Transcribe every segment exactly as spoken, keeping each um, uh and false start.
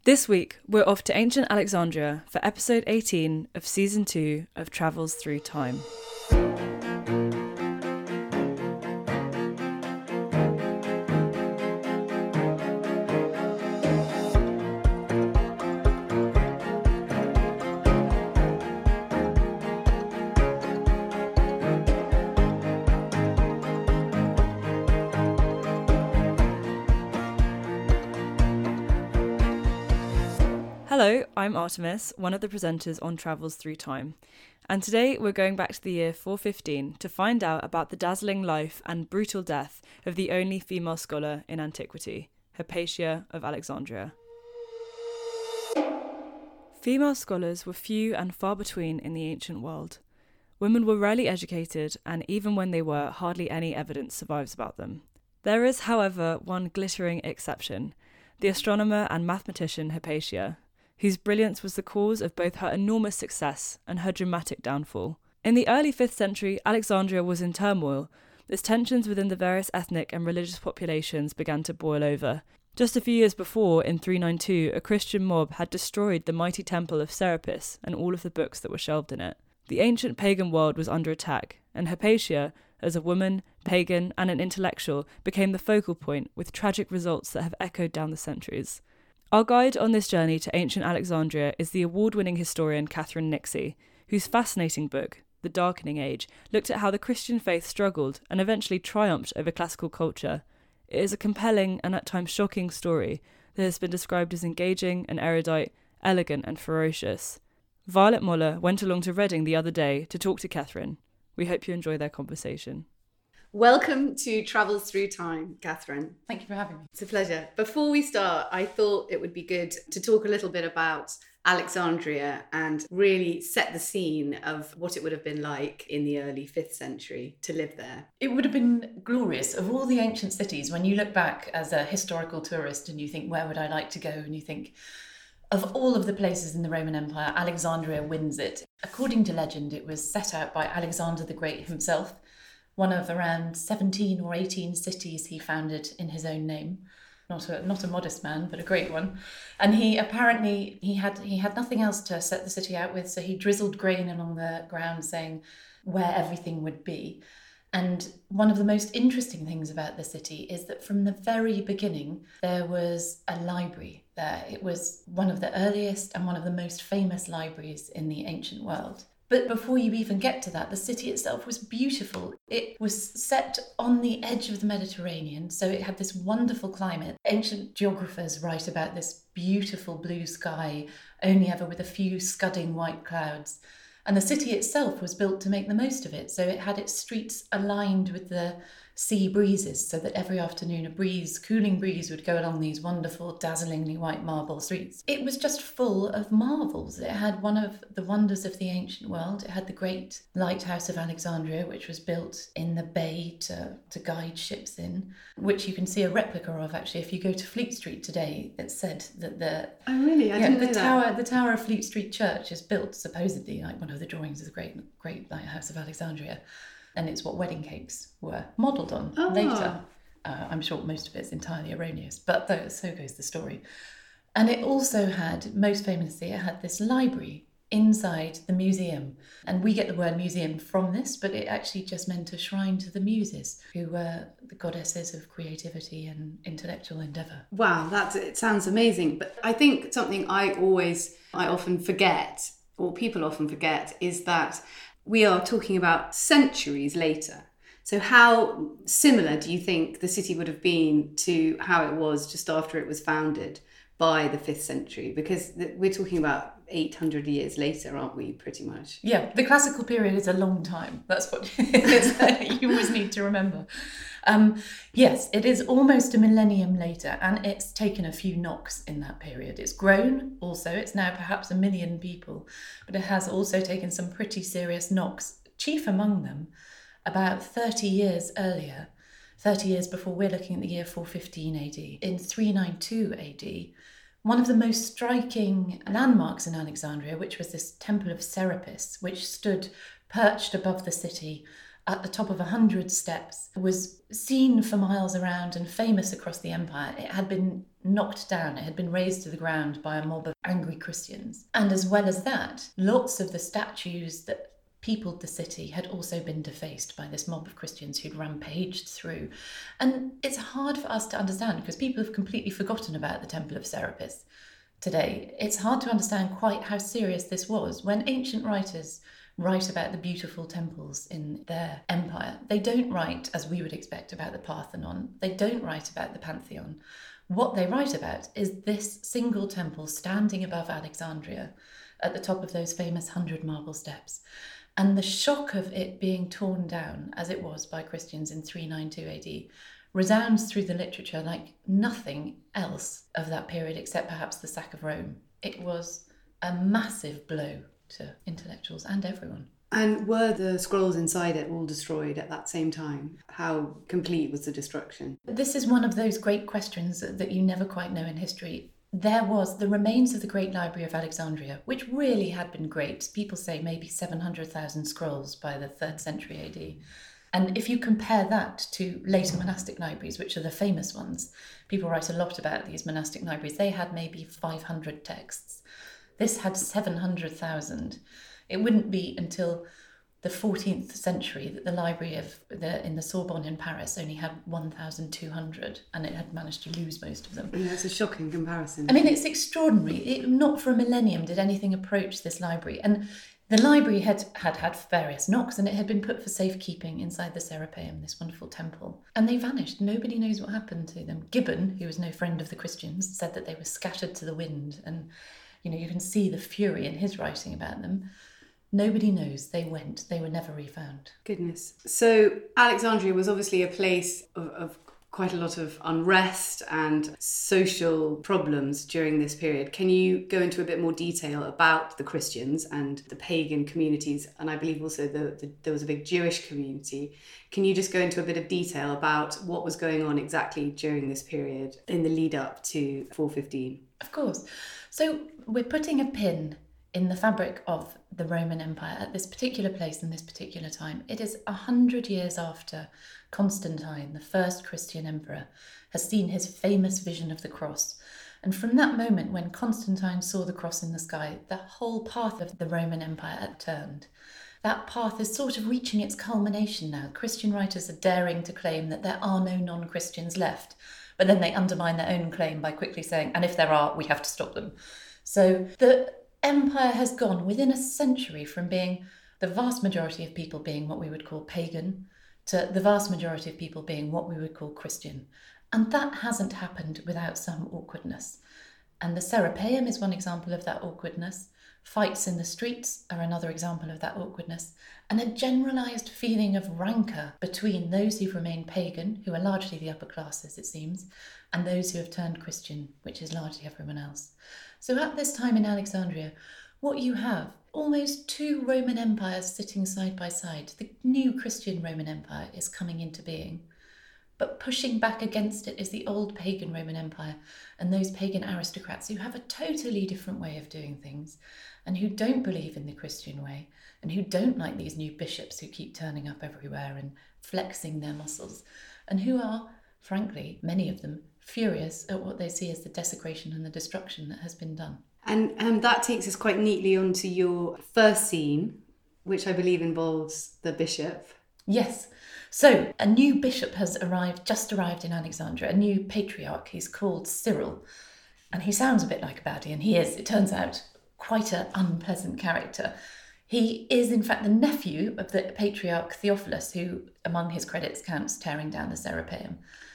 This week, we're off to ancient Alexandria for episode eighteen of season two of Travels Through Time. Hello, I'm Artemis, one of the presenters on Travels Through Time, and today we're going back to the year four fifteen to find out about the dazzling life and brutal death of the only female scholar in antiquity, Hypatia of Alexandria. Female scholars were few and far between in the ancient world. Women were rarely educated, and even when they were, hardly any evidence survives about them. There is, however, one glittering exception, the astronomer and mathematician Hypatia, whose brilliance was the cause of both her enormous success and her dramatic downfall. In the early fifth century, Alexandria was in turmoil, as tensions within the various ethnic and religious populations began to boil over. Just a few years before, in three ninety-two, a Christian mob had destroyed the mighty temple of Serapis and all of the books that were shelved in it. The ancient pagan world was under attack, and Hypatia, as a woman, pagan, and an intellectual, became the focal point, with tragic results that have echoed down the centuries. Our guide on this journey to ancient Alexandria is the award-winning historian Catherine Nixey, whose fascinating book, The Darkening Age, looked at how the Christian faith struggled and eventually triumphed over classical culture. It is a compelling and at times shocking story that has been described as engaging and erudite, elegant and ferocious. Violet Moller went along to Reading the other day to talk to Catherine. We hope you enjoy their conversation. Welcome to Travels Through Time, Catherine. Thank you for having me. It's a pleasure. Before we start, I thought it would be good to talk a little bit about Alexandria and really set the scene of what it would have been like in the early fifth century to live there. It would have been glorious. Of all the ancient cities, when you look back as a historical tourist and you think, where would I like to go? And you think, of all of the places in the Roman Empire, Alexandria wins it. According to legend, it was set out by Alexander the Great himself, one of around seventeen or eighteen cities he founded in his own name. Not a not a modest man, but a great one. And he apparently, he had he had nothing else to set the city out with, so he drizzled grain along the ground saying where everything would be. And one of the most interesting things about the city is that from the very beginning, there was a library there. It was one of the earliest and one of the most famous libraries in the ancient world. But before you even get to that, the city itself was beautiful. It was set on the edge of the Mediterranean, so it had this wonderful climate. Ancient geographers write about this beautiful blue sky, only ever with a few scudding white clouds. And the city itself was built to make the most of it, so it had its streets aligned with the sea breezes, so that every afternoon a breeze, cooling breeze, would go along these wonderful, dazzlingly white marble streets. It was just full of marvels. It had one of the wonders of the ancient world. It had the great lighthouse of Alexandria, which was built in the bay to, to guide ships in, which you can see a replica of, actually. If you go to Fleet Street today, it's said that the... Oh, really? I yeah, didn't the know tower, that. The tower of Fleet Street Church is built, supposedly, like one of the drawings of the great, great lighthouse of Alexandria. And it's what wedding cakes were modelled on Oh. later. Uh, I'm sure most of it's entirely erroneous, but though, so goes the story. And it also had, most famously, it had this library inside the museum. And we get the word museum from this, but it actually just meant a shrine to the Muses, who were the goddesses of creativity and intellectual endeavour. Wow, that it sounds amazing. But I think something I always, I often forget, or people often forget, is that we are talking about centuries later. So how similar do you think the city would have been to how it was just after it was founded by the fifth century? Because we're talking about eight hundred years later, aren't we, pretty much? Yeah, the classical period is a long time. That's what you always need to remember. Um, yes, it is almost a millennium later, and it's taken a few knocks in that period. It's grown also, it's now perhaps a million people, but it has also taken some pretty serious knocks, chief among them, about thirty years earlier, thirty years before we're looking at the year four fifteen A D. In three ninety-two A D, one of the most striking landmarks in Alexandria, which was this temple of Serapis, which stood perched above the city, at the top of a hundred steps, was seen for miles around and famous across the empire. It had been knocked down, it had been razed to the ground by a mob of angry Christians. And as well as that, lots of the statues that peopled the city had also been defaced by this mob of Christians who'd rampaged through. And it's hard for us to understand because people have completely forgotten about the Temple of Serapis today. It's hard to understand quite how serious this was. When ancient writers write about the beautiful temples in their empire, they don't write, as we would expect, about the Parthenon. They don't write about the Pantheon. What they write about is this single temple standing above Alexandria at the top of those famous hundred marble steps. And the shock of it being torn down, as it was by Christians in three ninety-two A D, resounds through the literature like nothing else of that period except perhaps the sack of Rome. It was a massive blow to intellectuals and everyone. And were the scrolls inside it all destroyed at that same time? How complete was the destruction? This is one of those great questions that you never quite know in history. There was the remains of the Great Library of Alexandria, which really had been great. People say maybe seven hundred thousand scrolls by the third century A D. And if you compare that to later monastic libraries, which are the famous ones, people write a lot about these monastic libraries. They had maybe five hundred texts. This had seven hundred thousand. It wouldn't be until the fourteenth century that the library of the in the Sorbonne in Paris only had one thousand two hundred, and it had managed to lose most of them. Yeah, that's a shocking comparison. I mean, it's extraordinary. It, not for a millennium did anything approach this library. And the library had, had had various knocks, and it had been put for safekeeping inside the Serapeum, this wonderful temple. And they vanished. Nobody knows what happened to them. Gibbon, who was no friend of the Christians, said that they were scattered to the wind. And, you know, you can see the fury in his writing about them. Nobody knows. They went. They were never refound. Goodness. So Alexandria was obviously a place of, of quite a lot of unrest and social problems during this period. Can you go into a bit more detail about the Christians and the pagan communities? And I believe also the, the, there was a big Jewish community. Can you just go into a bit of detail about what was going on exactly during this period in the lead up to four fifteen? Of course. So we're putting a pin in the fabric of the Roman Empire at this particular place and this particular time. It is a hundred years after Constantine, the first Christian emperor, has seen his famous vision of the cross. And from that moment when Constantine saw the cross in the sky, the whole path of the Roman Empire had turned. That path is sort of reaching its culmination now. Christian writers are daring to claim that there are no non-Christians left, but then they undermine their own claim by quickly saying, and if there are, we have to stop them. So the empire has gone within a century from being the vast majority of people being what we would call pagan to the vast majority of people being what we would call Christian. And that hasn't happened without some awkwardness. And the Serapeum is one example of that awkwardness. Fights in the streets are another example of that awkwardness. And a generalised feeling of rancour between those who've remained pagan, who are largely the upper classes, it seems, and those who have turned Christian, which is largely everyone else. So at this time in Alexandria, what you have, almost two Roman empires sitting side by side. The new Christian Roman Empire is coming into being. But pushing back against it is the old pagan Roman Empire and those pagan aristocrats who have a totally different way of doing things and who don't believe in the Christian way and who don't like these new bishops who keep turning up everywhere and flexing their muscles and who are, frankly, many of them, furious at what they see as the desecration and the destruction that has been done. And um, that takes us quite neatly onto your first scene, which I believe involves the bishop. Yes. So a new bishop has arrived, just arrived in Alexandria, a new patriarch. He's called Cyril. And he sounds a bit like a baddie, and he is, it turns out, quite an unpleasant character. He is, in fact, the nephew of the patriarch Theophilus, who, among his credits, counts tearing down the Serapeum.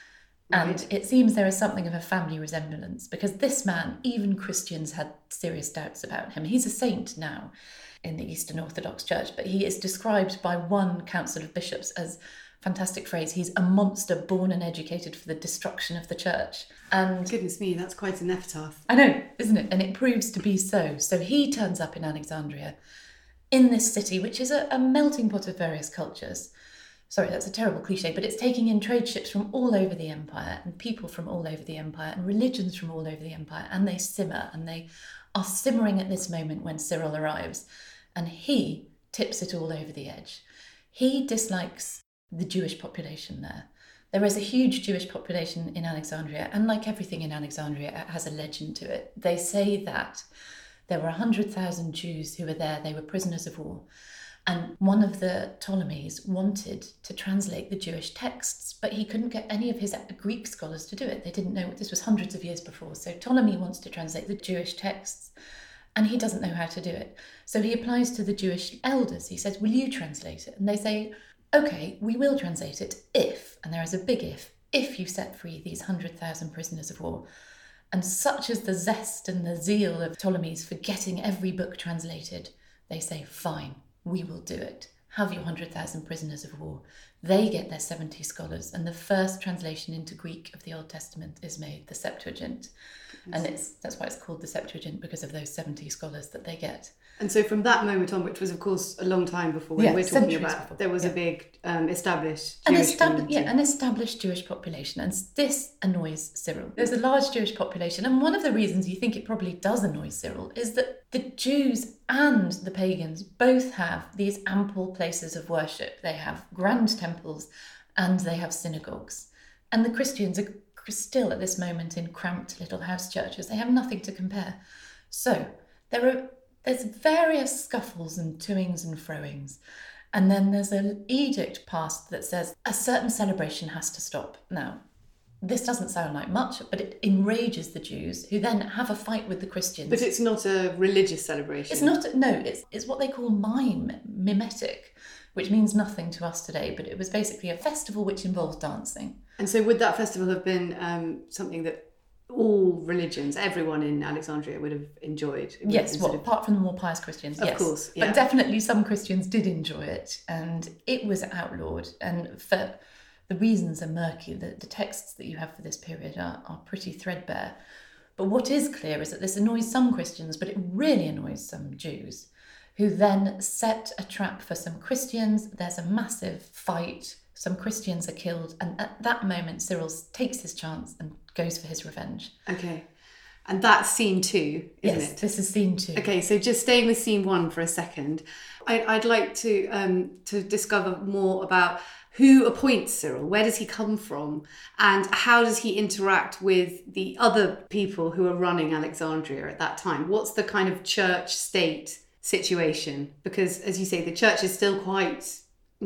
And right. It seems there is something of a family resemblance, because this man, even Christians had serious doubts about him. He's a saint now in the Eastern Orthodox Church, but he is described by one council of bishops as, fantastic phrase, he's a monster born and educated for the destruction of the church. And goodness me, that's quite an epitaph. I know, isn't it? And it proves to be so. So he turns up in Alexandria, in this city, which is a, a melting pot of various cultures. Sorry, that's a terrible cliche, but it's taking in trade ships from all over the empire and people from all over the empire and religions from all over the empire, and they simmer, and they are simmering at this moment when Cyril arrives, and he tips it all over the edge. he dislikes the Jewish population there. There is a huge Jewish population in Alexandria, and like everything in Alexandria, it has a legend to it. They say that there were one hundred thousand Jews who were there, they were prisoners of war. And one of the Ptolemies wanted to translate the Jewish texts, but he couldn't get any of his Greek scholars to do it. They didn't know, this was hundreds of years before. So Ptolemy wants to translate the Jewish texts, and he doesn't know how to do it. So he applies to the Jewish elders. He says, will you translate it? And they say, okay, we will translate it if, and there is a big if, if you set free these one hundred thousand prisoners of war. And such is the zest and the zeal of Ptolemies for getting every book translated, they say, fine, we will do it. Have your one hundred thousand prisoners of war. They get their seventy scholars, and the first translation into Greek of the Old Testament is made, the Septuagint. And it's that's why it's called the Septuagint, because of those seventy scholars that they get. And so from that moment on, which was of course a long time before when yeah, we're talking about, before. there was yeah. a big um, established an Jewish estab- community. Yeah, an established Jewish population. And this annoys Cyril. There's a large Jewish population. And one of the reasons you think it probably does annoy Cyril is that the Jews and the pagans both have these ample places of worship. They have grand temples and they have synagogues. And the Christians are still at this moment in cramped little house churches. They have nothing to compare. So there are there's various scuffles and toings and froings. And then there's an edict passed that says a certain celebration has to stop. Now, this doesn't sound like much, but it enrages the Jews, who then have a fight with the Christians. But it's not a religious celebration. It's not, no, it's, it's what they call mime, mimetic, which means nothing to us today, but it was basically a festival which involved dancing. And so would that festival have been um, something that all religions, everyone in Alexandria would have enjoyed? Yes, well, of, apart from the more pious Christians, of yes. course, yeah. But definitely some Christians did enjoy it, and it was outlawed. And for the reasons are murky. The, the texts that you have for this period are, are pretty threadbare. But what is clear is that this annoys some Christians, but it really annoys some Jews, who then set a trap for some Christians. There's a massive fight. Some Christians are killed, and at that moment, Cyril takes his chance and goes for his revenge. Okay. And that's scene two, isn't yes, it? This is scene two. Okay, so just staying with scene one for a second, I, I'd like to um, to discover more about who appoints Cyril, where does he come from, and how does he interact with the other people who are running Alexandria at that time? What's the kind of church-state situation? Because, as you say, the church is still quite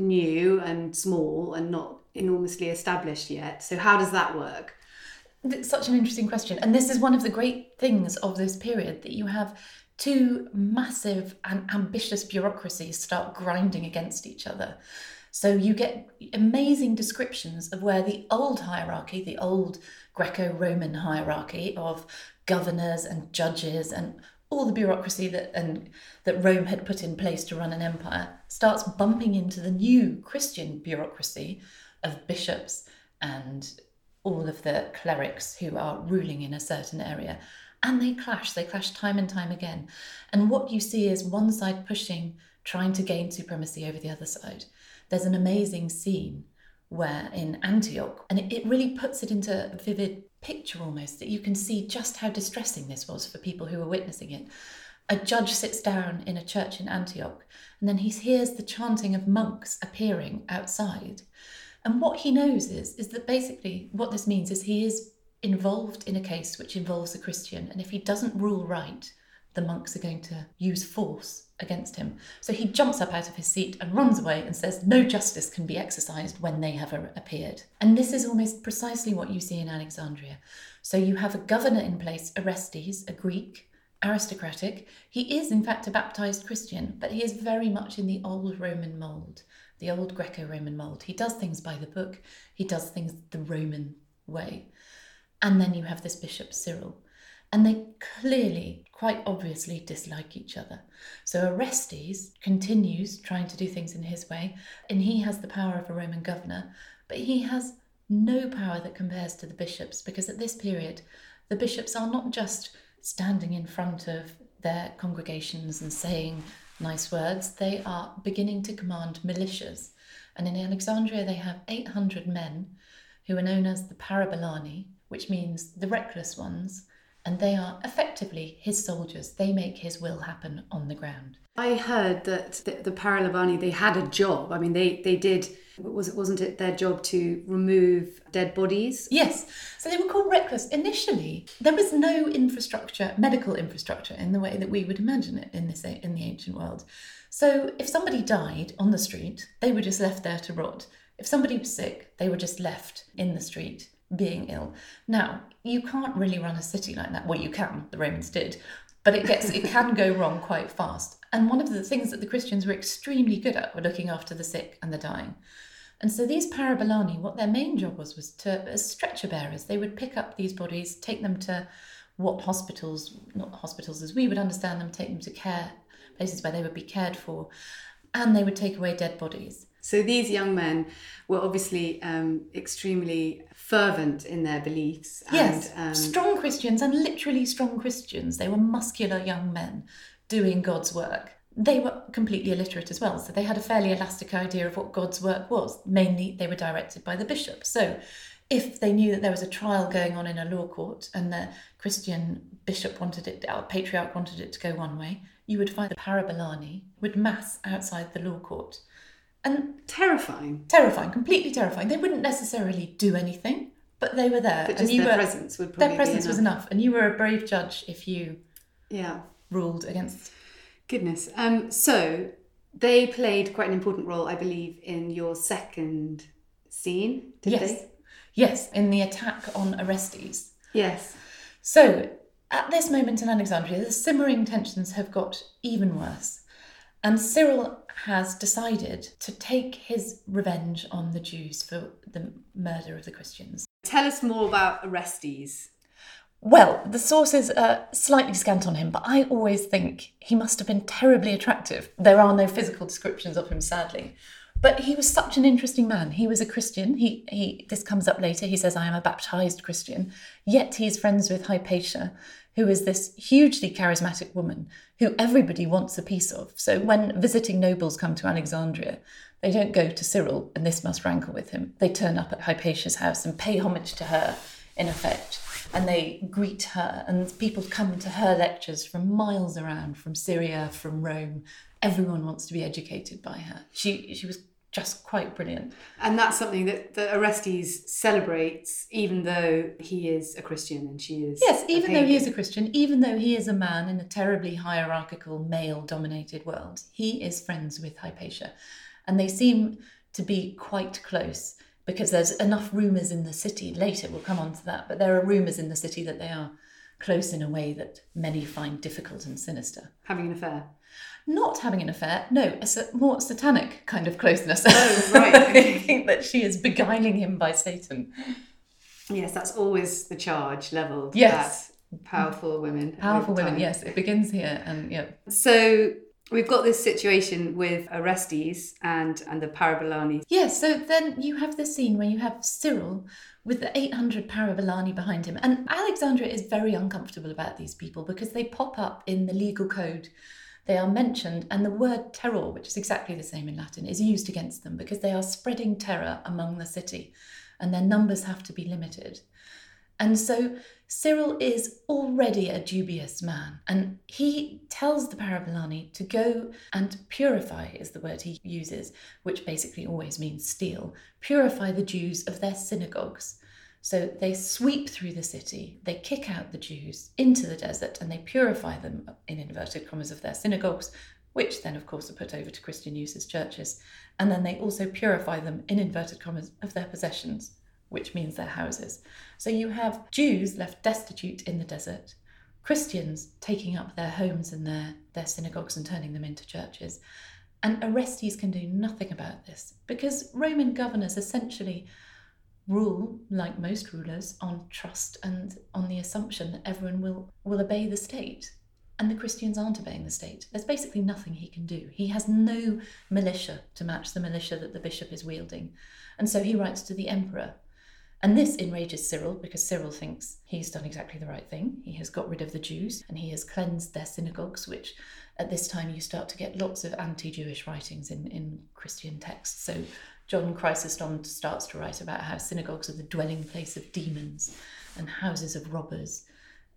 new and small and not enormously established yet. So how does that work? It's such an interesting question. And this is one of the great things of this period, that you have two massive and ambitious bureaucracies start grinding against each other. So you get amazing descriptions of where the old hierarchy, the old Greco-Roman hierarchy of governors and judges and all the bureaucracy that and that Rome had put in place to run an empire, starts bumping into the new Christian bureaucracy of bishops and all of the clerics who are ruling in a certain area. And they clash, they clash time and time again. And what you see is one side pushing, trying to gain supremacy over the other side. There's an amazing scene where in Antioch, and it, it really puts it into a vivid picture almost, that you can see just how distressing this was for people who were witnessing it. A judge sits down in a church in Antioch, and then he hears the chanting of monks appearing outside. And what he knows is, is that basically what this means is he is involved in a case which involves a Christian, and if he doesn't rule right, the monks are going to use force against him. So he jumps up out of his seat and runs away and says no justice can be exercised when they have appeared. And this is almost precisely what you see in Alexandria. So you have a governor in place, Orestes, a Greek, aristocratic. He is in fact a baptized Christian, but he is very much in the old Roman mould, the old Greco-Roman mould. He does things by the book. He does things the Roman way. And then you have this bishop, Cyril. And they clearly, quite obviously, dislike each other. So Orestes continues trying to do things in his way, and he has the power of a Roman governor, but he has no power that compares to the bishops, because at this period, the bishops are not just standing in front of their congregations and saying nice words, they are beginning to command militias. And in Alexandria, they have eight hundred men who are known as the Parabolani, which means the reckless ones, and they are effectively his soldiers. They make his will happen on the ground. I heard that the, the Paralavani, they had a job. I mean, they, they did, was it, wasn't it their job to remove dead bodies? Yes. So they were called reckless. Initially, there was no infrastructure, medical infrastructure, in the way that we would imagine it in this in the ancient world. So if somebody died on the street, they were just left there to rot. If somebody was sick, they were just left in the street being ill. Now, you can't really run a city like that. Well, you can, the Romans did, but it gets it can go wrong quite fast. And one of the things that the Christians were extremely good at were looking after the sick and the dying. And so these parabolani, what their main job was, was to, as stretcher bearers, they would pick up these bodies, take them to what hospitals, not hospitals as we would understand them, take them to care, places where they would be cared for, and they would take away dead bodies. So these young men were obviously um, extremely fervent in their beliefs. And, yes, um, strong Christians, and literally strong Christians. They were muscular young men doing God's work. They were completely illiterate as well, so they had a fairly elastic idea of what God's work was. Mainly, they were directed by the bishop. So if they knew that there was a trial going on in a law court and the Christian bishop wanted it, our patriarch wanted it to go one way, you would find the parabolani would mass outside the law court. And terrifying. Terrifying, completely terrifying. They wouldn't necessarily do anything, but they were there. But just and you their were, presence would probably Their presence be was enough. enough. And you were a brave judge if you yeah. ruled against... Goodness. Um, so they played quite an important role, I believe, in your second scene, did yes. they? Yes, in the attack on Orestes. Yes. So, at this moment in Alexandria, the simmering tensions have got even worse. And Cyril has decided to take his revenge on the Jews for the murder of the Christians. Tell us more about Orestes. Well, the sources are slightly scant on him, but I always think he must have been terribly attractive. There are no physical descriptions of him, sadly. But he was such an interesting man. He was a Christian. He, he. This comes up later. He says, I am a baptised Christian. Yet he is friends with Hypatia, who is this hugely charismatic woman who everybody wants a piece of. So when visiting nobles come to Alexandria, they don't go to Cyril, and this must rankle with him. They turn up at Hypatia's house and pay homage to her, in effect. And they greet her, and people come to her lectures from miles around, from Syria, from Rome. Everyone wants to be educated by her. She she was just quite brilliant. And that's something that, that Orestes celebrates, even though he is a Christian and she is... Yes, even though he is a Christian, even though he is a man in a terribly hierarchical, male-dominated world, he is friends with Hypatia. And they seem to be quite close, because there's enough rumours in the city, later we'll come on to that, but there are rumours in the city that they are close in a way that many find difficult and sinister. Having an affair. Not having an affair, no, a sa- more satanic kind of closeness. Oh, right. I think that she is beguiling him by Satan. Yes, that's always the charge levelled Yes. at powerful women. Powerful over women, time. yes, it begins here. And yeah. So we've got this situation with Orestes and, and the Parabolani. Yes, so then you have this scene where you have Cyril with the eight hundred Parabolani behind him. And Alexandria is very uncomfortable about these people because they pop up in the legal code. They are mentioned, and the word terror, which is exactly the same in Latin, is used against them because they are spreading terror among the city, and their numbers have to be limited. And so Cyril is already a dubious man, and he tells the Parabolani to go and purify, is the word he uses, which basically always means steal, purify the Jews of their synagogues. So they sweep through the city, they kick out the Jews into the desert, and they purify them, in inverted commas, of their synagogues, which then, of course, are put over to Christian use as churches. And then they also purify them, in inverted commas, of their possessions, which means their houses. So you have Jews left destitute in the desert, Christians taking up their homes and their, their synagogues and turning them into churches. And Orestes can do nothing about this, because Roman governors essentially rule, like most rulers, on trust and on the assumption that everyone will, will obey the state. And the Christians aren't obeying the state. There's basically nothing he can do. He has no militia to match the militia that the bishop is wielding. And so he writes to the emperor. And this enrages Cyril, because Cyril thinks he's done exactly the right thing. He has got rid of the Jews and he has cleansed their synagogues, which at this time you start to get lots of anti-Jewish writings in, in Christian texts. So John Chrysostom starts to write about how synagogues are the dwelling place of demons and houses of robbers.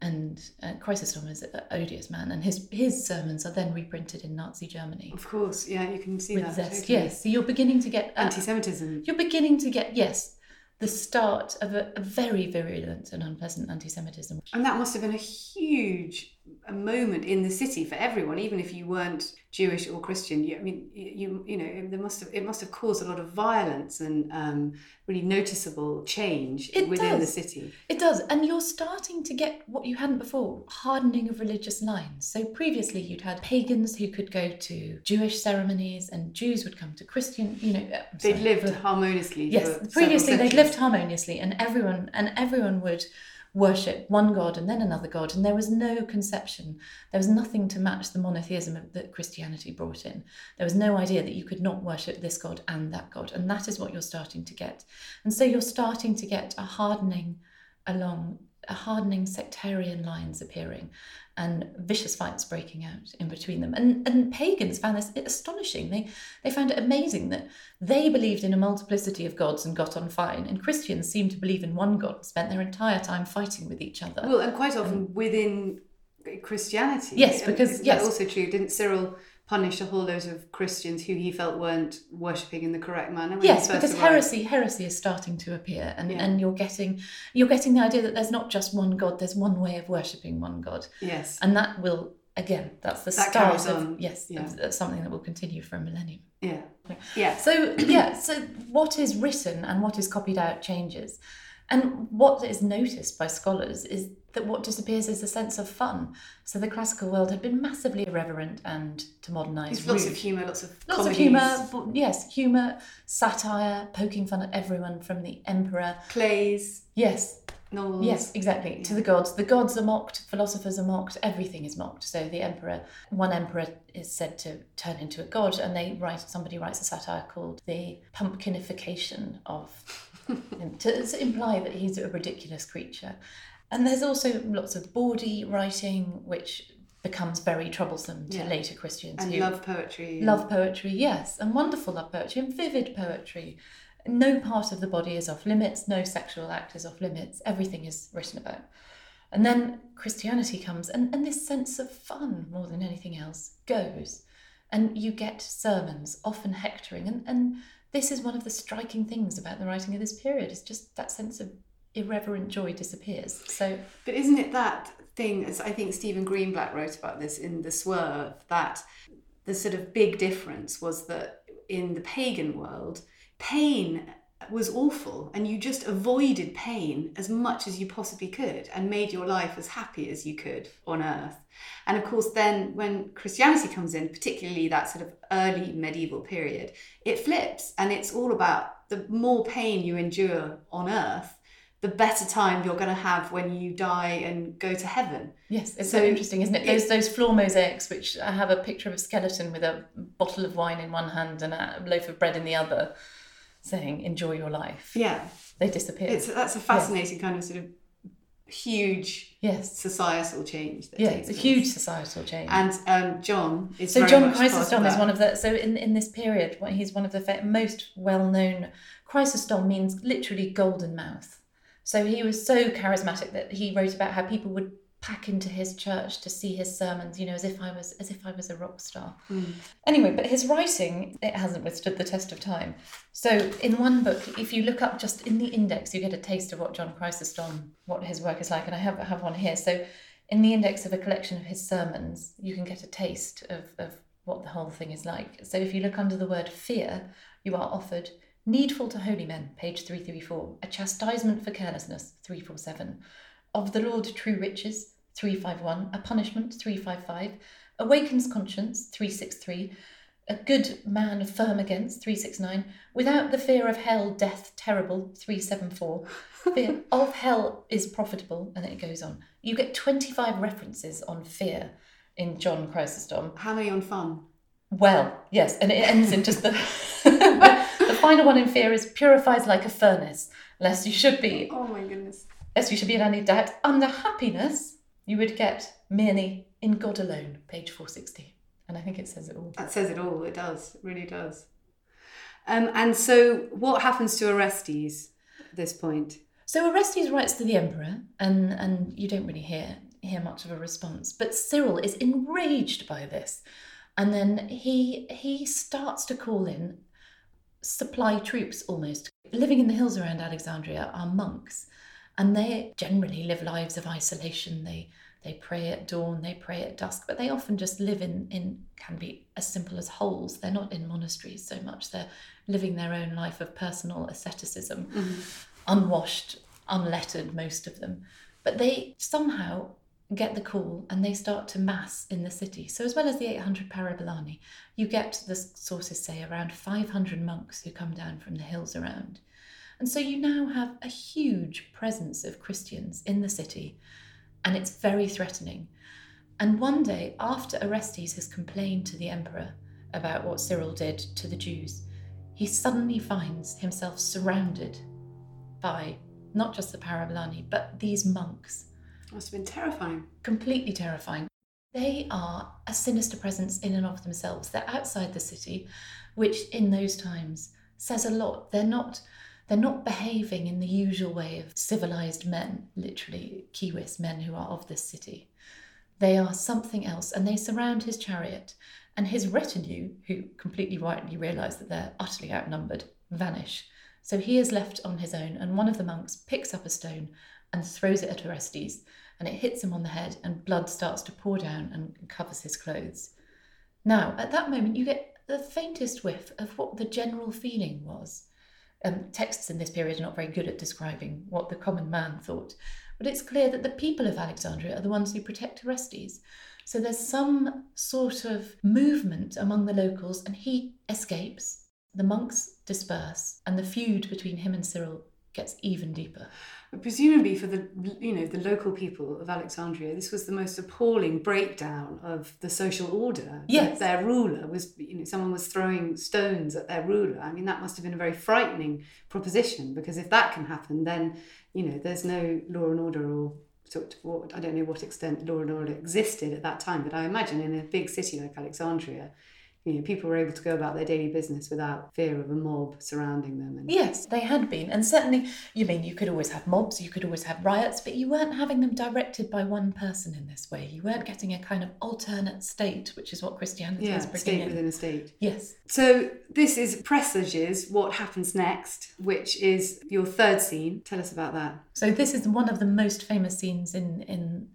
And uh, Chrysostom is an odious man, and his his sermons are then reprinted in Nazi Germany. Of course, yeah, you can see with that. zest. Totally. Yes, so you're beginning to get... Uh, Anti-Semitism. You're beginning to get, yes, the start of a, a very virulent and unpleasant anti-Semitism. And that must have been a huge a moment in the city for everyone, even if you weren't Jewish or Christian. You, I mean, you you know, there must have it must have caused a lot of violence and um, really noticeable change It within does. the city. It does, and you're starting to get what you hadn't before: hardening of religious lines. So previously, you'd had pagans who could go to Jewish ceremonies, and Jews would come to Christian. You know, uh, They'd sorry, lived for- harmoniously. Yes, for previously several they'd lived centuries. harmoniously, and everyone and everyone would worship one god and then another god, and there was no conception, there was nothing to match the monotheism that Christianity brought in. There was no idea that you could not worship this god and that god, and that is what you're starting to get. And so you're starting to get a hardening along, a hardening sectarian lines appearing, and vicious fights breaking out in between them. And and pagans found this astonishing. They they found it amazing that they believed in a multiplicity of gods and got on fine, and Christians seemed to believe in one god, spent their entire time fighting with each other. Well, and quite often within Christianity. Yes, And because- isn't yes. that also true? Didn't Cyril punish a whole load of Christians who he felt weren't worshipping in the correct manner? when Yes, he first because arrived? heresy heresy is starting to appear, and, Yeah. and you're getting you're getting the idea that there's not just one god, there's one way of worshipping one god. Yes. And that will, again, that's the That start carries of on, yes, yeah. of, of something that will continue for a millennium. Yeah. Yeah. So yeah, so what is written and what is copied out changes. And what is noticed by scholars is that what disappears is a sense of fun. So the classical world had been massively irreverent and, to modernise, There's lots rude. of humour, lots of Lots comedies, of humour, but yes, humour, satire, poking fun at everyone from the emperor. plays, Yes, novels. yes, exactly. To the gods. The gods are mocked, philosophers are mocked, everything is mocked. So the emperor, one emperor is said to turn into a god, and they write, somebody writes a satire called The Pumpkinification of him, to, to imply that he's a ridiculous creature. And there's also lots of bawdy writing, which becomes very troublesome to Yeah. later Christians. And who love poetry. and- Love poetry, yes, and wonderful love poetry and vivid poetry. No part of the body is off limits, no sexual act is off limits, everything is written about. And then Christianity comes, and, and this sense of fun, more than anything else, goes. And you get sermons, often hectoring, and, and this is one of the striking things about the writing of this period, is just that sense of irreverent joy disappears. So But isn't it that thing, as I think Stephen Greenblatt wrote about this in The Swerve, that the sort of big difference was that in the pagan world, pain was awful and you just avoided pain as much as you possibly could and made your life as happy as you could on earth. And of course then when Christianity comes in, particularly that sort of early medieval period, it flips and it's all about the more pain you endure on earth, the better time you're going to have when you die and go to heaven. yes, it's so, So interesting, isn't it? it- Those those floor mosaics, which I have a picture of a skeleton with a bottle of wine in one hand and a loaf of bread in the other, saying, enjoy your life. Yeah. They disappear. It's that's a fascinating kind of sort of huge yes. societal change. That Yeah, takes it's a place. huge societal change. And um, John is so very John much part of Chrysostom is that. one of the, so in, in this period, well, he's one of the fa- most well-known, Chrysostom means literally golden mouth. So he was so charismatic that he wrote about how people would pack into his church to see his sermons, you know, as if I was as if I was a rock star. Mm. Anyway, but his writing, it hasn't withstood the test of time. So in one book, if you look up just in the index, you get a taste of what John Chrysostom, what his work is like. And I have, have one here. So in the index of a collection of his sermons, you can get a taste of, of what the whole thing is like. So if you look under the word fear, you are offered Needful to Holy Men, page three thirty-four, A Chastisement for Carelessness, three forty-seven, Of the Lord True Riches, three fifty-one, A Punishment, three fifty-five, Awakens Conscience, three sixty-three, A Good Man Firm Against, three sixty-nine, Without the Fear of Hell, Death Terrible, three seventy-four, Fear of Hell is Profitable, and it goes on. You get twenty-five references on fear in John Chrysostom. How many on fun? Well, yes, and it ends in just the... the final one in fear is purifies like a furnace, lest you should be, Oh my goodness. lest you should be in any doubt. Under happiness, you would get merely in God alone, page four sixty. And I think it says it all. That says it all. It does. It really does. Um, and so what happens to Orestes at this point? So Orestes writes to the emperor, and, and you don't really hear hear much of a response. But Cyril is enraged by this. And then he he starts to call in supply troops almost. Living in the hills around Alexandria are monks, and they generally live lives of isolation. They they pray at dawn, they pray at dusk, but they often just live in, in can be as simple as holes. They're not in monasteries so much. They're living their own life of personal asceticism, mm-hmm. unwashed, unlettered, most of them. But they somehow get the call and they start to mass in the city. So as well as the eight hundred Parabolani, you get, the sources say, around five hundred monks who come down from the hills around. And so you now have a huge presence of Christians in the city, and it's very threatening. And one day, after Orestes has complained to the emperor about what Cyril did to the Jews, he suddenly finds himself surrounded by not just the Parabolani, but these monks. Must have been terrifying. Completely terrifying. They are a sinister presence in and of themselves. They're outside the city, which in those times says a lot. They're not they're not behaving in the usual way of civilized men, literally Kiwis, men who are of this city. They are something else, and they surround his chariot, and his retinue, who completely rightly realise that they're utterly outnumbered, vanish. So he is left on his own, and one of the monks picks up a stone and throws it at Orestes, and it hits him on the head, and blood starts to pour down and covers his clothes. Now, at that moment, you get the faintest whiff of what the general feeling was. Um, texts in this period are not very good at describing what the common man thought, but it's clear that the people of Alexandria are the ones who protect Orestes. So there's some sort of movement among the locals, and he escapes. The monks disperse, and the feud between him and Cyril gets even deeper. But presumably for the you know the local people of Alexandria, this was the most appalling breakdown of the social order. Yes. Their ruler was, you know, someone was throwing stones at their ruler. I mean, that must have been a very frightening proposition, because if that can happen, then, you know, there's no law and order, or sort of what, I don't know what extent law and order existed at that time, but I imagine in a big city like Alexandria, you know, people were able to go about their daily business without fear of a mob surrounding them. And yes, they had been. And certainly, you mean, you could always have mobs, you could always have riots, but you weren't having them directed by one person in this way. You weren't getting a kind of alternate state, which is what Christianity yeah, is bringing state in. within a state. Yes. So this is presages what happens next, which is your third scene. Tell us about that. So this is one of the most famous scenes in in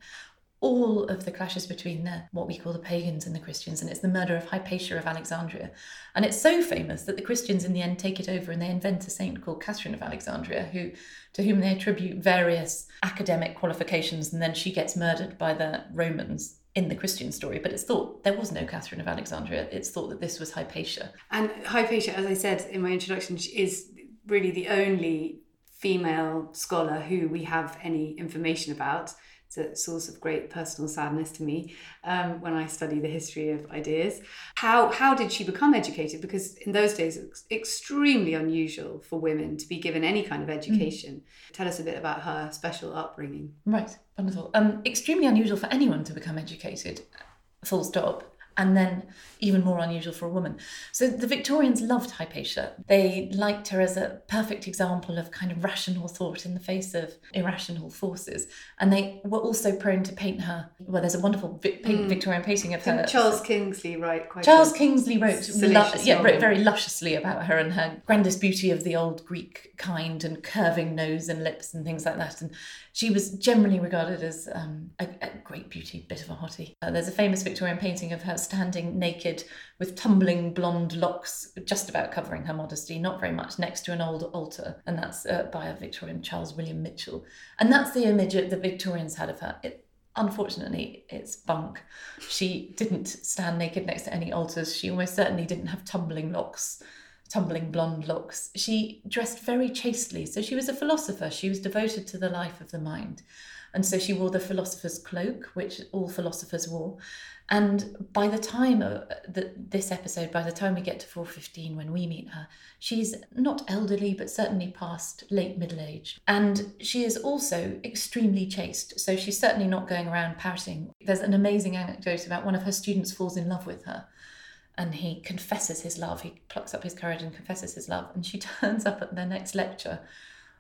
all of the clashes between the, what we call the pagans and the Christians, and it's the murder of Hypatia of Alexandria. And it's so famous that the Christians in the end take it over, and they invent a saint called Catherine of Alexandria, who to whom they attribute various academic qualifications, and then she gets murdered by the Romans in the Christian story. But it's thought there was no Catherine of Alexandria. It's thought that this was Hypatia. And Hypatia, as I said in my introduction, is really the only female scholar who we have any information about. It's a source of great personal sadness to me um, when I study the history of ideas. How how did she become educated? Because in those days, it was extremely unusual for women to be given any kind of education. Mm. Tell us a bit about her special upbringing. Right, wonderful. Um, extremely unusual for anyone to become educated, full stop. And then even more unusual for a woman. So the Victorians loved Hypatia. They liked her as a perfect example of kind of rational thought in the face of irrational forces. And they were also prone to paint her. Well, there's a wonderful Vic- mm. Victorian painting of her. Charles Kingsley wrote quite Charles Kingsley wrote, lu- yeah, wrote very lusciously about her and her grandest beauty of the old Greek kind, and curving nose and lips and things like that. And she was generally regarded as um, a, a great beauty, bit of a hottie. Uh, there's a famous Victorian painting of her standing naked with tumbling blonde locks just about covering her modesty, not very much, next to an old altar. And that's uh, by a Victorian, Charles William Mitchell. And that's the image that the Victorians had of her. It, unfortunately, it's bunk. She didn't stand naked next to any altars. She almost certainly didn't have tumbling locks. tumbling blonde locks. She dressed very chastely. So she was a philosopher. She was devoted to the life of the mind. And so she wore the philosopher's cloak, which all philosophers wore. And by the time of the, this episode, by the time we get to four fifteen, when we meet her, she's not elderly, but certainly past late middle-aged. And she is also extremely chaste. So she's certainly not going around pouting. There's an amazing anecdote about one of her students falls in love with her. And he confesses his love. He plucks up his courage and confesses his love. And she turns up at their next lecture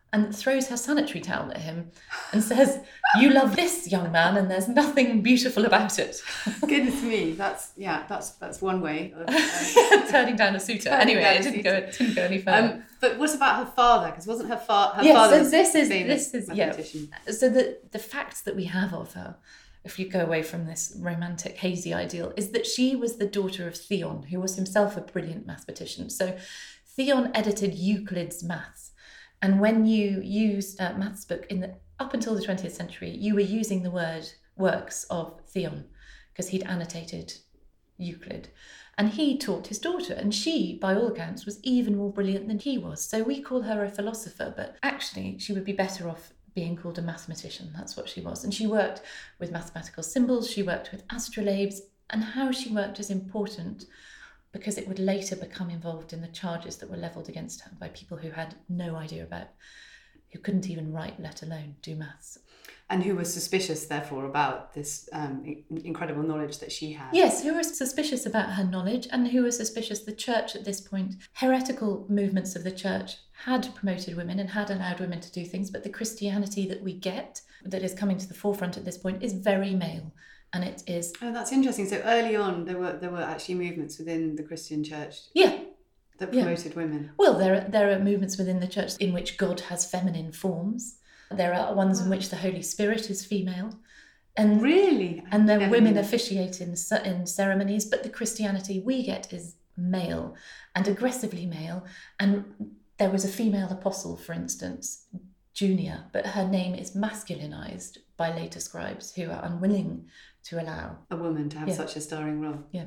and throws her sanitary towel at him and says, "You love this, young man, and there's nothing beautiful about it." Goodness me, that's yeah, that's that's one way of uh, turning down a suitor. Anyway, it didn't go it didn't go any further. Um, but what about her father? Because wasn't her, fa- her yes, father? So this is this is yeah. So the the facts that we have of her, if you go away from this romantic, hazy ideal, is that she was the daughter of Theon, who was himself a brilliant mathematician. So Theon edited Euclid's Maths. And when you used a maths book in the, up until the twentieth century, you were using the word works of Theon because he'd annotated Euclid. And he taught his daughter, and she, by all accounts, was even more brilliant than he was. So we call her a philosopher, but actually she would be better off being called a mathematician. That's what she was. And she worked with mathematical symbols, she worked with astrolabes, and how she worked is important because it would later become involved in the charges that were levelled against her by people who had no idea about, who couldn't even write, let alone do maths. And who were suspicious, therefore, about this um, incredible knowledge that she had. Yes, who were suspicious about her knowledge and who were suspicious the church at this point. Heretical movements of the church had promoted women and had allowed women to do things, but the Christianity that we get, that is coming to the forefront at this point, is very male. And it is... Oh, that's interesting. So early on, there were there were actually movements within the Christian church. Yeah. That promoted yeah. women. Well, there are, there are movements within the church in which God has feminine forms. There are ones in which the Holy Spirit is female. And really? And then women officiate in, in ceremonies, but the Christianity we get is male and aggressively male. And there was a female apostle, for instance, Junia, but her name is masculinized by later scribes who are unwilling to allow a woman to have yeah. such a starring role. Yeah.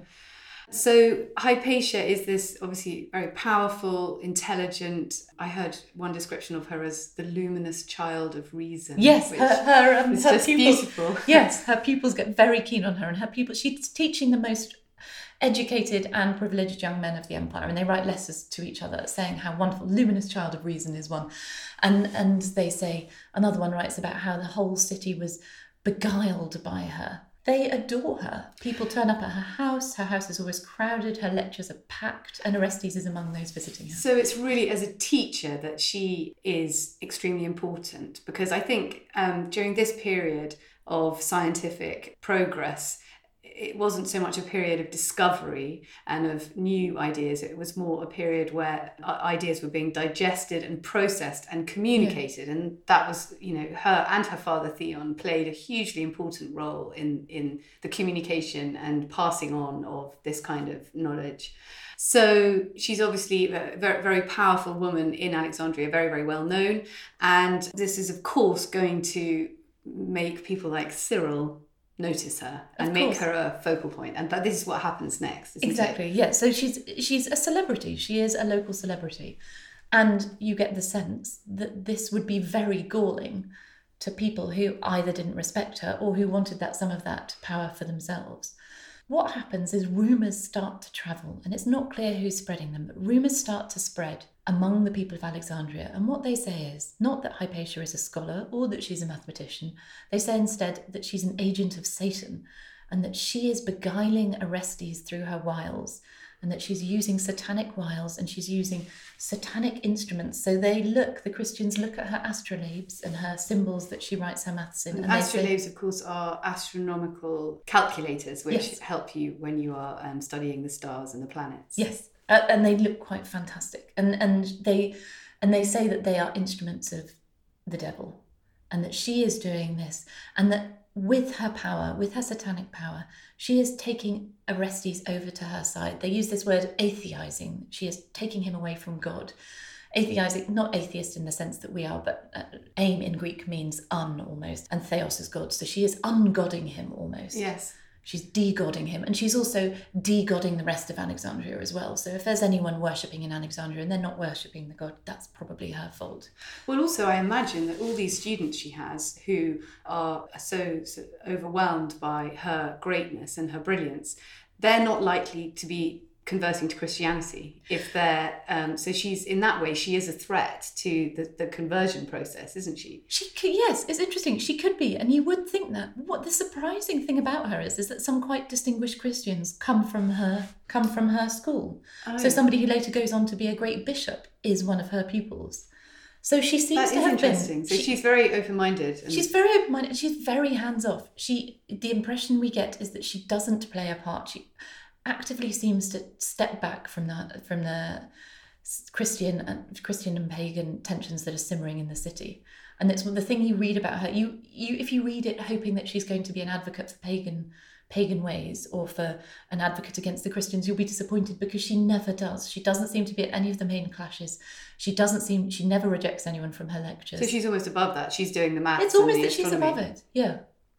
So Hypatia is this obviously very powerful, intelligent. I heard one description of her as the luminous child of reason. Yes, her her, um, is her just pupils, beautiful. Yes, her pupils get very keen on her, and her pupils. She's teaching the most educated and privileged young men of the empire, and they write letters to each other saying how wonderful, luminous child of reason is one, and and they say another one writes about how the whole city was beguiled by her. They adore her. People turn up at her house. Her house is always crowded. Her lectures are packed, and Orestes is among those visiting her. So it's really as a teacher that she is extremely important, because I think um, during this period of scientific progress, it wasn't so much a period of discovery and of new ideas. It was more a period where ideas were being digested and processed and communicated. Yeah. And that was, you know, her and her father Theon played a hugely important role in, in the communication and passing on of this kind of knowledge. So she's obviously a very, very powerful woman in Alexandria, very, very well known. And this is, of course, going to make people like Cyril notice her and make her a focal point, and that this is what happens next, isn't exactly it? Yeah, so she's she's a celebrity, she is a local celebrity, and you get the sense that this would be very galling to people who either didn't respect her or who wanted that some of that power for themselves. What happens is rumours start to travel, and it's not clear who's spreading them, but rumours start to spread among the people of Alexandria. And what they say is not that Hypatia is a scholar or that she's a mathematician. They say instead that she's an agent of Satan, and that she is beguiling Orestes through her wiles, and that she's using satanic wiles and she's using satanic instruments. So they look, the Christians look at her astrolabes and her symbols that she writes her maths in. And, and astrolabes, say, of course, are astronomical calculators, which yes. help you when you are um, studying the stars and the planets. Yes, uh, and they look quite fantastic. And and they and they say that they are instruments of the devil, and that she is doing this, and that with her power, with her satanic power, she is taking Orestes over to her side. They use this word atheizing. She is taking him away from God. Atheizing, not atheist in the sense that we are, but uh, aim in Greek means un almost, and theos is God. So she is ungodding him almost. Yes. She's de-godding him, and she's also de-godding the rest of Alexandria as well. So if there's anyone worshipping in Alexandria and they're not worshipping the god, that's probably her fault. Well, also I imagine that all these students she has who are so, so overwhelmed by her greatness and her brilliance, they're not likely to be converting to Christianity if they're um so she's in that way she is a threat to the, the conversion process, isn't she? She could, yes, it's interesting, she could be, and you would think that. What the surprising thing about her is is that some quite distinguished Christians come from her come from her school. Oh. So somebody who later goes on to be a great bishop is one of her pupils. So she seems that to is have interesting. been. So she, she's very open-minded. And... She's very open-minded. She's very hands-off. She, the impression we get is that she doesn't play a part. She actively seems to step back from the from the Christian and Christian and pagan tensions that are simmering in the city. And it's the thing you read about her. You, you, if you read it hoping that she's going to be an advocate for pagan. pagan ways or for an advocate against the Christians, you'll be disappointed, because she never does. She doesn't seem to be at any of the main clashes. She doesn't seem, she never rejects anyone from her lectures. So she's almost above that. She's doing the maths. It's almost and the that she's astronomy. above it, yeah.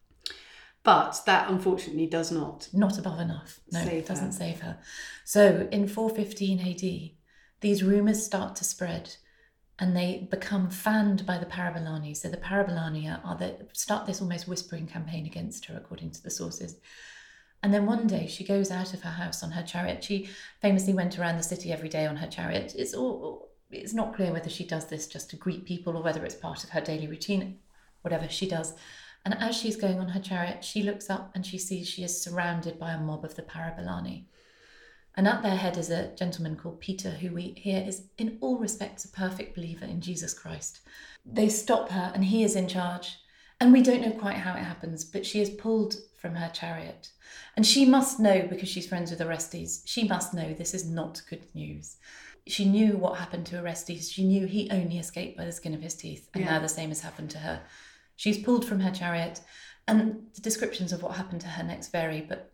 But that unfortunately does not. Not above enough. No, save it doesn't her. save her. So in four fifteen A D, these rumours start to spread and they become fanned by the Parabolani. So the Parabolani are the, start this almost whispering campaign against her, according to the sources. And then one day she goes out of her house on her chariot. She famously went around the city every day on her chariot. It's all, it's not clear whether she does this just to greet people or whether it's part of her daily routine, whatever she does. And as she's going on her chariot, she looks up and she sees she is surrounded by a mob of the Parabolani. And at their head is a gentleman called Peter, who we hear is in all respects a perfect believer in Jesus Christ. They stop her and he is in charge. And we don't know quite how it happens, but she is pulled from her chariot. And she must know, because she's friends with Orestes, she must know this is not good news. She knew what happened to Orestes. She knew he only escaped by the skin of his teeth. And yeah. now the same has happened to her. She's pulled from her chariot. And the descriptions of what happened to her next vary, but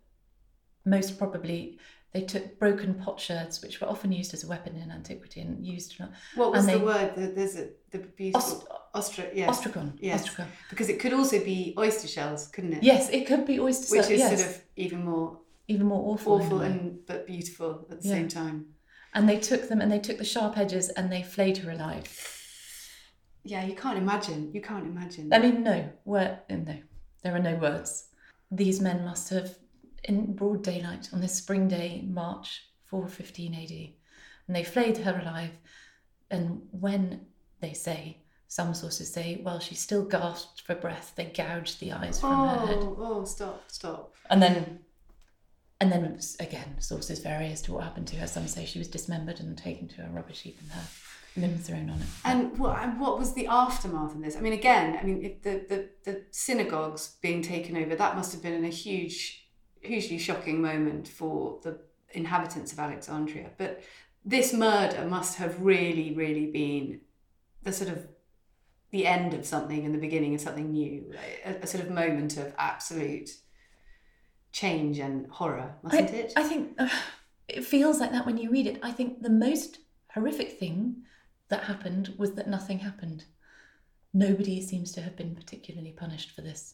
most probably they took broken potsherds, which were often used as a weapon in antiquity and used. What was and the they, word? The, there's a the beautiful Ost- ostra. Yeah. Ostracon. Yes. Ostracon. Because it could also be oyster shells, couldn't it? Yes, it could be oyster Which shells. is Yes. sort of even more even more awful. awful and but beautiful at the Yeah. same time. And they took them and they took the sharp edges and they flayed her alive. Yeah, you can't imagine. You can't imagine. I mean, no, word, no, there are no words. These men must have, in broad daylight on this spring day, March four fifteen A D, and they flayed her alive. And when they say, some sources say, well, she still gasped for breath, they gouged the eyes from oh, her head. oh, stop, stop. And then, and then again, sources vary as to what happened to her. Some say she was dismembered and taken to a rubbish heap and her limbs thrown on it. And what and what was the aftermath of this? I mean, again, I mean, if the, the, the synagogues being taken over, that must have been a huge, hugely shocking moment for the inhabitants of Alexandria. But this murder must have really, really been the sort of the end of something and the beginning of something new, a, a sort of moment of absolute change and horror, mustn't I, it? I think uh, it feels like that when you read it. I think the most horrific thing that happened was that nothing happened. Nobody seems to have been particularly punished for this.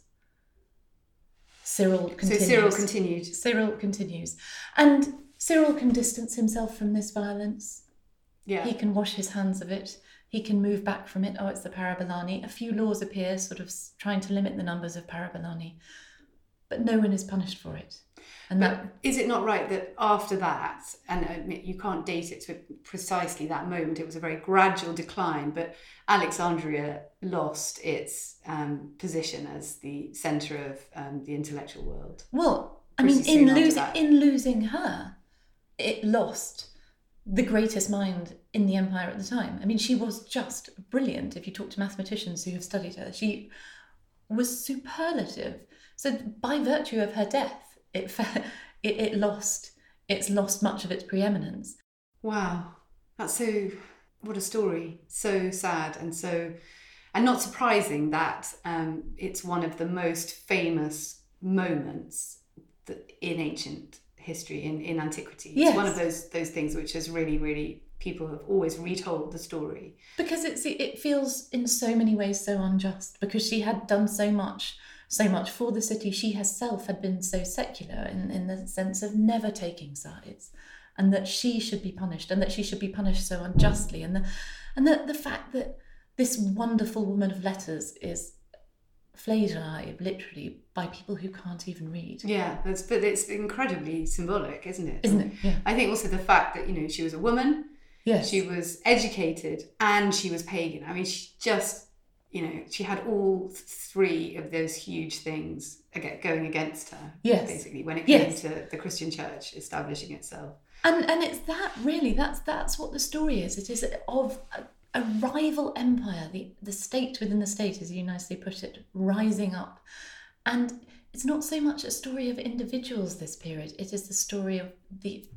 Cyril continues. So Cyril continued. Cyril continues. And Cyril can distance himself from this violence. Yeah. He can wash his hands of it. He can move back from it. Oh, it's the Parabolani. A few laws appear, sort of trying to limit the numbers of Parabolani. But no one is punished for it. And but that is it not right that after that, and I admit you can't date it to precisely that moment, it was a very gradual decline, but Alexandria lost its um, position as the centre of um, the intellectual world. Well, I Pretty mean, soon in after losing that. in losing her, it lost the greatest mind in the empire at the time. I mean, she was just brilliant. If you talk to mathematicians who have studied her, she was superlative. So by virtue of her death, it it, it lost it's lost much of its preeminence. Wow, that's so, what a story. So sad and so, and not surprising that um, it's one of the most famous moments that in ancient history, in, in antiquity. Yes. It's one of those those things which is really, really, people have always retold the story. Because it's it feels in so many ways so unjust, because she had done so much so much for the city. She herself had been so secular in, in the sense of never taking sides, and that she should be punished, and that she should be punished so unjustly. And the and the, the fact that this wonderful woman of letters is flayed alive, literally, by people who can't even read. Yeah, that's, but it's incredibly symbolic, isn't it? Isn't it? Yeah. I think also the fact that, you know, she was a woman, Yes. she was educated, and she was pagan. I mean, she just, you know, she had all three of those huge things aga- going against her, Yes. basically, when it came Yes. to the Christian church establishing itself. And and it's that really, that's that's what the story is. It is of a, a rival empire, the, the state within the state, as you nicely put it, rising up. And it's not so much a story of individuals this period, it is the story of the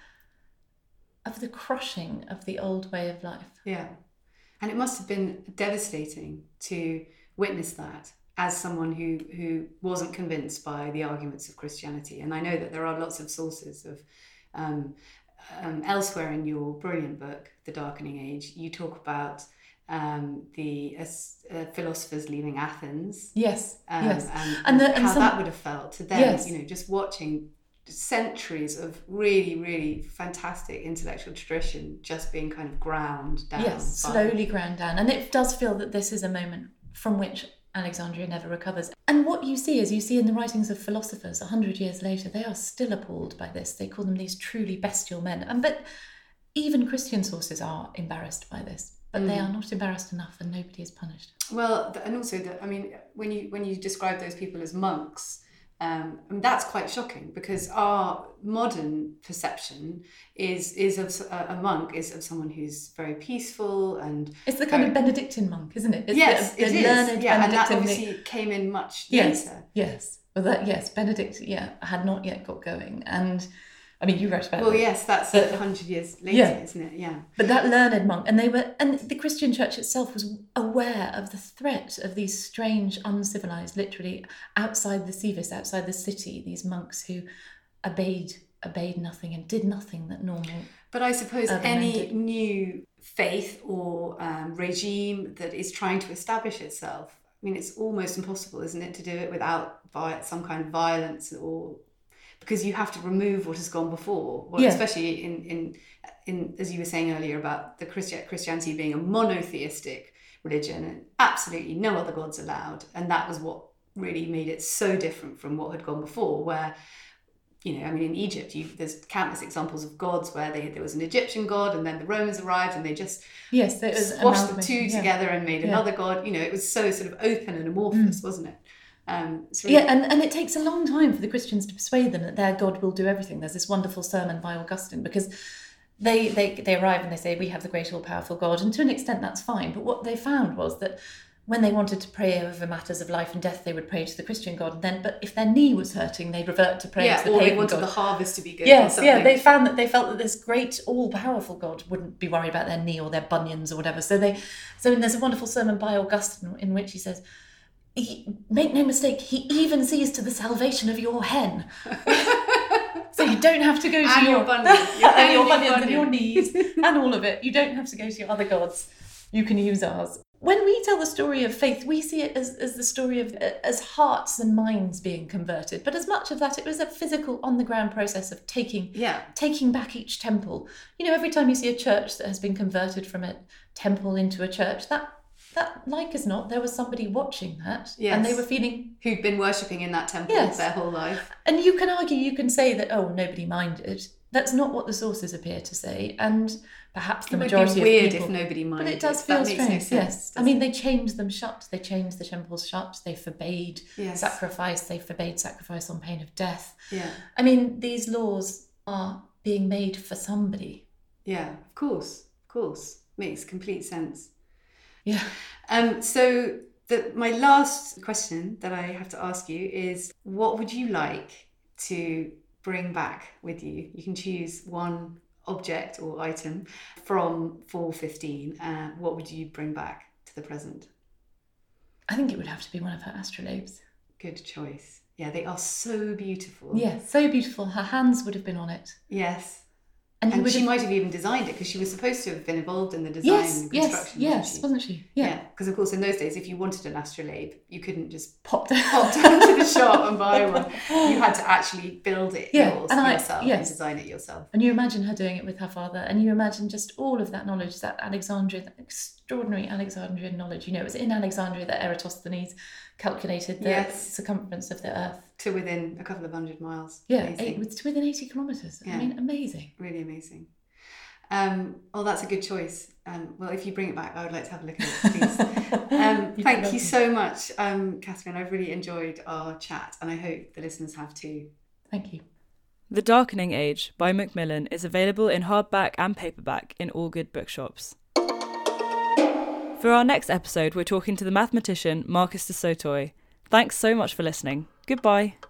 of the crushing of the old way of life. Yeah. And it must have been devastating to witness that as someone who, who wasn't convinced by the arguments of Christianity. And I know that there are lots of sources of um, um, elsewhere in your brilliant book, The Darkening Age, you talk about um, the uh, uh, philosophers leaving Athens. Yes, um, yes. And, and, the, and how some, that would have felt to them, yes. you know, just watching centuries of really, really fantastic intellectual tradition just being kind of ground down. Yes, by... slowly ground down. And it does feel that this is a moment from which Alexandria never recovers. And what you see is you see in the writings of philosophers a hundred years later, they are still appalled by this. They call them these truly bestial men. And but even Christian sources are embarrassed by this, but mm. they are not embarrassed enough, and nobody is punished. Well, and also that I mean, when you when you describe those people as monks, um, I mean, that's quite shocking, because our modern perception is is of a, a monk is of someone who's very peaceful and it's the kind very, of Benedictine monk, isn't it? It's yes, the, the it learned is. Yeah, and that Benedictine obviously came in much yes, later. Yes, well, that yes, Benedict, yeah, had not yet got going, and I mean, you wrote about well, it. Well, yes, that's but, a hundred years later, yeah. isn't it? Yeah. But that learned monk, and they were, and the Christian church itself was aware of the threat of these strange, uncivilized, literally outside the civis, outside the city, these monks who obeyed obeyed nothing and did nothing that normal. But I suppose any did. new faith or um, regime that is trying to establish itself, I mean, it's almost impossible, isn't it, to do it without some kind of violence, or because you have to remove what has gone before. Well, yeah. especially in, in in as you were saying earlier about the Christi- Christianity being a monotheistic religion and absolutely no other gods allowed, and that was what really made it so different from what had gone before, where, you know, I mean, in Egypt, you, there's countless examples of gods where they, there was an Egyptian god, and then the Romans arrived and they just yes, it was squashed the two yeah. together and made yeah. another god. You know, it was so sort of open and amorphous, mm. wasn't it? Um, really... Yeah, and, and it takes a long time for the Christians to persuade them that their God will do everything. There's this wonderful sermon by Augustine, because they, they, they arrive and they say, we have the great all-powerful God, and to an extent that's fine. But what they found was that when they wanted to pray over matters of life and death, they would pray to the Christian God. And then, but if their knee was hurting, they'd revert to praying yeah, to the or pagan they wanted God. the harvest to be good. Yes, or yeah, they found that they felt that this great all-powerful God wouldn't be worried about their knee or their bunions or whatever. So they, so there's a wonderful sermon by Augustine in which he says, He, make no mistake, he even sees to the salvation of your hen. So you don't have to go to and your, your bunions, your and your bunions bunion. and your knees and all of it. You don't have to go to your other gods. You can use ours. When we tell the story of faith, we see it as, as the story of as hearts and minds being converted. But as much of that, it was a physical, on-the-ground process of taking yeah. taking back each temple. You know, every time you see a church that has been converted from a temple into a church, that That, like as not, there was somebody watching that, yes. and they were feeling... who'd been worshipping in that temple yes. their whole life. And you can argue, you can say that, oh, nobody minded. That's not what the sources appear to say, and perhaps the it majority would be weird of people... if nobody minded. But it does that feel makes strange, no sense, yes. I mean, they changed them shut. They changed the temples shut. They forbade yes. sacrifice. They forbade sacrifice on pain of death. Yeah. I mean, these laws are being made for somebody. Yeah, of course, of course. Makes complete sense. Yeah. Um, so the, my last question that I have to ask you is, what would you like to bring back with you? You can choose one object or item from four fifteen. Uh, what would you bring back to the present? I think it would have to be one of her astrolabes. Good choice. Yeah, they are so beautiful. Yeah, so beautiful. Her hands would have been on it. Yes. And, and she have... might have even designed it, because she was supposed to have been involved in the design yes, and construction. Yes, wasn't yes, she? wasn't she? Yeah. Because, yeah, of course, in those days, if you wanted an astrolabe, you couldn't just pop down, pop down to the shop and buy one. You had to actually build it yeah, yours, and I, yourself yes. and design it yourself. And you imagine her doing it with her father, and you imagine just all of that knowledge, that Alexandria, that extraordinary Alexandrian knowledge. You know, it was in Alexandria that Eratosthenes calculated the yes. circumference of the earth. To within a couple of hundred miles. Yeah, eight, to within eighty kilometres. Yeah. I mean, amazing. Really amazing. Um, well, that's a good choice. Um, well, if you bring it back, I would like to have a look at it, please. um, thank you so much, um, Catherine. I've really enjoyed our chat, and I hope the listeners have too. Thank you. The Darkening Age by Macmillan is available in hardback and paperback in all good bookshops. For our next episode, we're talking to the mathematician Marcus du Sautoy. Thanks so much for listening. Goodbye.